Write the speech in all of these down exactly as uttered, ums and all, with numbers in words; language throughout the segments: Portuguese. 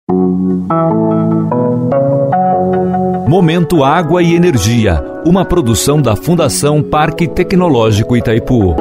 Momento Água e Energia, uma produção da Fundação Parque Tecnológico Itaipu.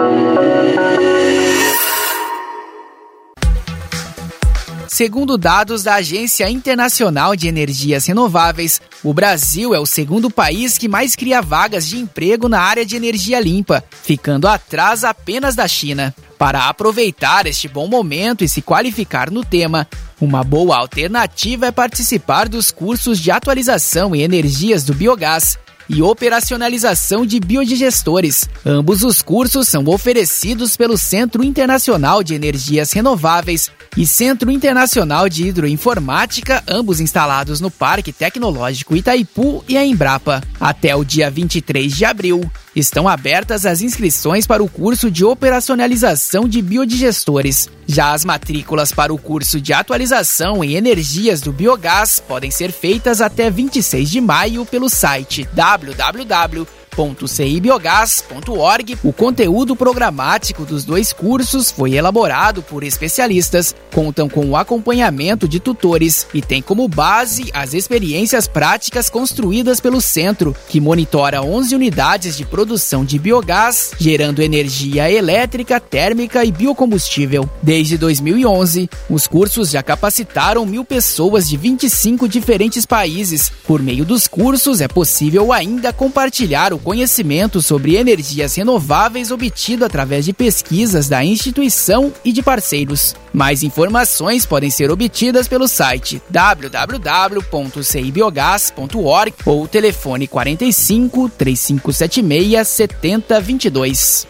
Segundo dados da Agência Internacional de Energias Renováveis, o Brasil é o segundo país que mais cria vagas de emprego na área de energia limpa, ficando atrás apenas da China. Para aproveitar este bom momento e se qualificar no tema, uma boa alternativa é participar dos cursos de atualização em energias do biogás e operacionalização de biodigestores. Ambos os cursos são oferecidos pelo Centro Internacional de Energias Renováveis e Centro Internacional de Hidroinformática, ambos instalados no Parque Tecnológico Itaipu e a Embrapa. Até o dia vinte e três de abril, estão abertas as inscrições para o curso de operacionalização de biodigestores. Já as matrículas para o curso de atualização em energias do biogás podem ser feitas até vinte e seis de maio pelo site w w w ponto c i biogás ponto org. O conteúdo programático dos dois cursos foi elaborado por especialistas, contam com o acompanhamento de tutores e tem como base as experiências práticas construídas pelo centro, que monitora onze unidades de produção de biogás, gerando energia elétrica, térmica e biocombustível. Desde dois mil e onze, os cursos já capacitaram mil pessoas de vinte e cinco diferentes países. Por meio dos cursos, é possível ainda compartilhar o conhecimento sobre energias renováveis obtido através de pesquisas da instituição e de parceiros. Mais informações podem ser obtidas pelo site w w w ponto c i biogás ponto org ou telefone quarenta e cinco, três cinco sete seis, sete zero dois dois.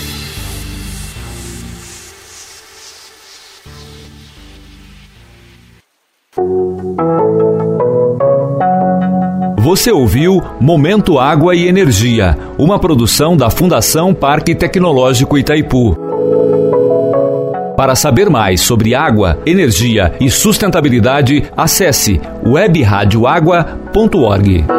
Você ouviu Momento Água e Energia, uma produção da Fundação Parque Tecnológico Itaipu. Para saber mais sobre água, energia e sustentabilidade, acesse web rádio água ponto org.